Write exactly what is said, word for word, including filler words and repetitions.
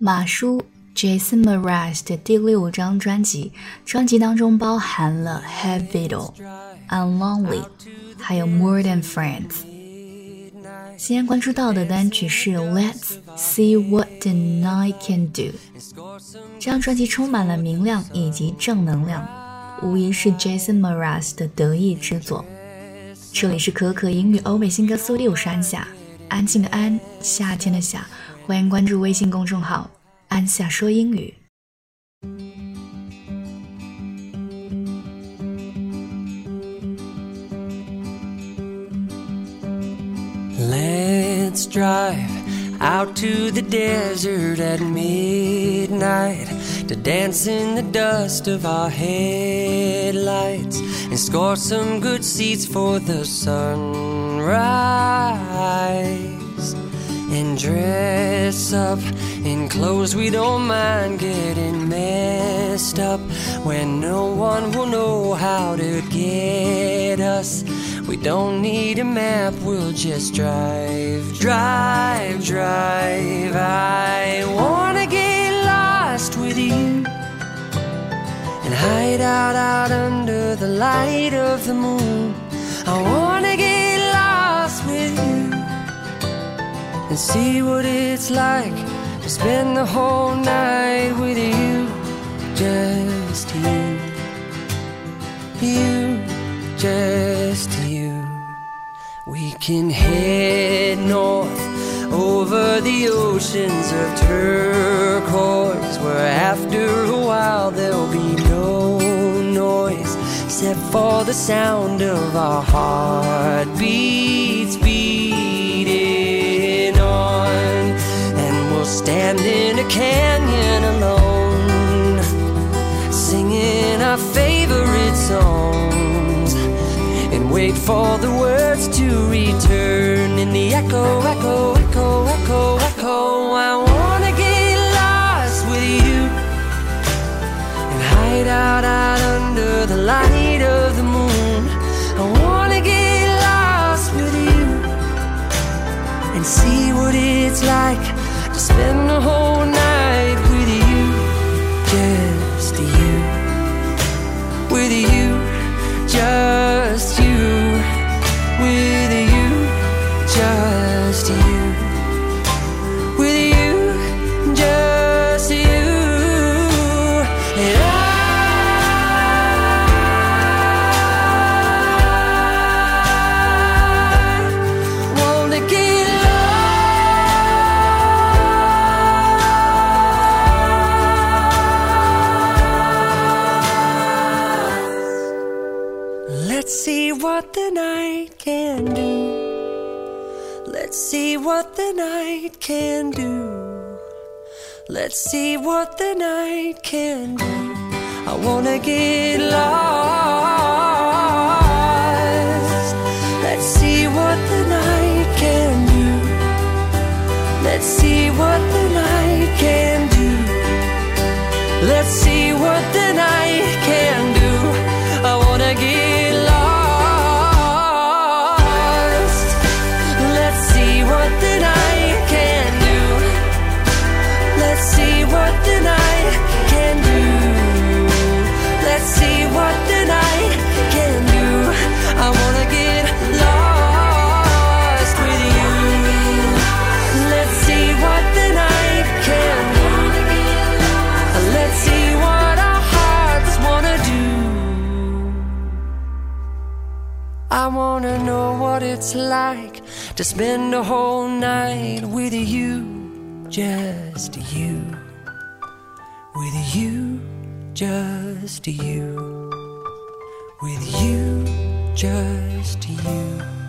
马叔 Jason Mraz 的第六张专辑，专辑当中包含了 Head Video、I'm Lonely 还有 More Than Friends。先关注到的单曲是 Let's See What the Night Can Do。 这张专辑充满了明亮以及正能量，无疑是 Jason Mraz 的得意之作。这里是可可英语欧美新歌速递山下，安静的安，夏天的夏，欢迎关注微信公众号安夏说英语。 Let's drive out to the desert at midnight to dance in the dust of our headlights and score some good seats for the sunrise and dress up in clothes we don't mind getting messed up when no one will know how to get us. We don't need a map, we'll just drive, drive, drive. I wanna get lost with you and hide out, out under the light of the moon. I wanna get lost with you and see what it's like to spend the whole night with you. Just you, you, just you. We can head north over the oceans of turquoise, where after a while there'll be no noise except for the sound of our heartbeats beating on. And we'll stand in a canyon alone, singing our favorite songs, and wait for the words to return in the echo, echo, echo, echo, echo. I wanna get lost with you and hide out, out under the light of the moon. I wanna get lost with you and see what it's like to spend the whole night with you. Just you, with you, just you, with you, just you, with you, just you. And I wanna get lost. Let's see what the night can do. Let's see what the night can do. Let's see what the night can do. I wanna get lost. Let's see what the night can do. Let's see what the night can do. Let's see what the night can do. I wanna get lost. Let's see what the night can do. Let's see what the night can do. Let's see what the night can do. I wanna get lost with you. Let's see what the night can do. Let's see what our hearts wanna do. I wanna know what it's like to spend a whole night with you, just you, with you, just you, with you, just you.